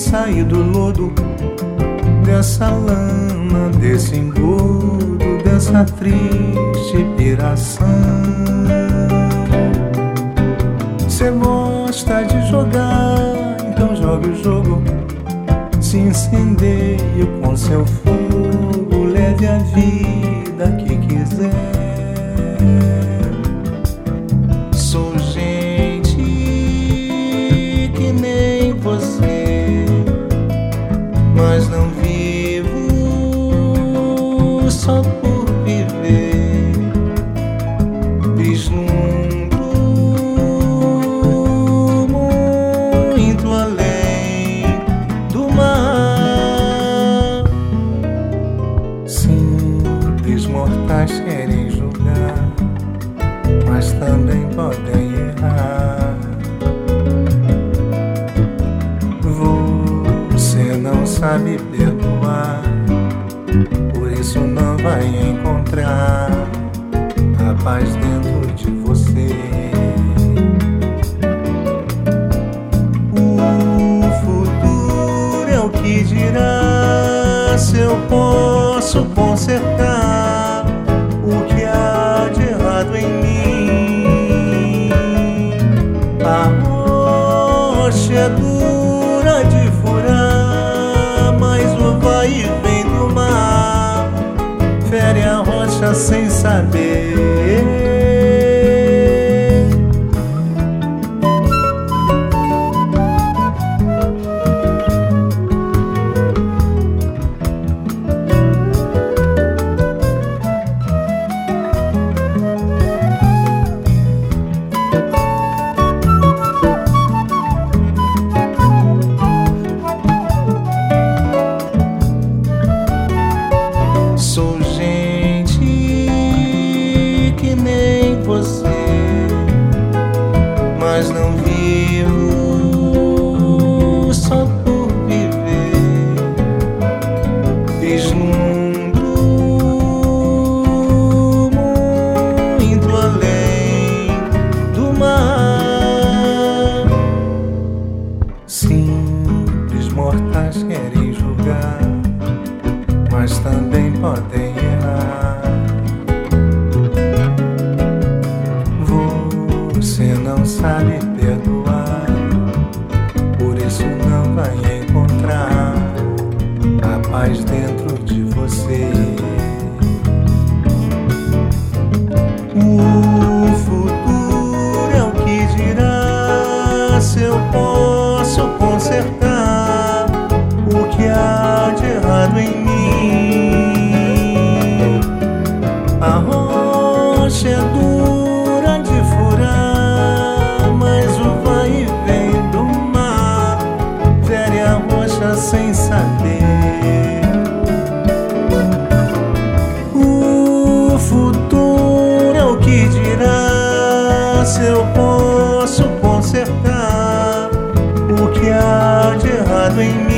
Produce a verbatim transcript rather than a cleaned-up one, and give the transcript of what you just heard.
sair do lodo, dessa lama, desse engodo, dessa triste piração. Cê gosta de jogar, então jogue o jogo. Se incendeie com seu fogo, leve a vida que quiser. Sou gente que nem você, mas não vivo só por viver. Vislumbro muito além do mar. Simples mortais querem julgar, mas também podem errar. Você não sabe perdoar, por isso não vai encontrar a paz dentro de você. O futuro é o que dirá se eu posso consertar o que há de errado em mim. A rocha é dura de furar, mas o vai e vem do mar fere a rocha sem saber. Sou gente que nem você, mas não vivo só por viver. Vislumbro muito além do mar. Simples mortais querem julgar, mas também podem errar. Você não sabe perdoar, por isso não vai encontrar a paz dentro de você. O futuro é o que dirá se eu posso consertar o que há de errado em mim. A rocha é dura de furar, mas o vai e vem do mar fere a rocha sem saber. O futuro é o que dirá se eu posso consertar o que há de errado em mim.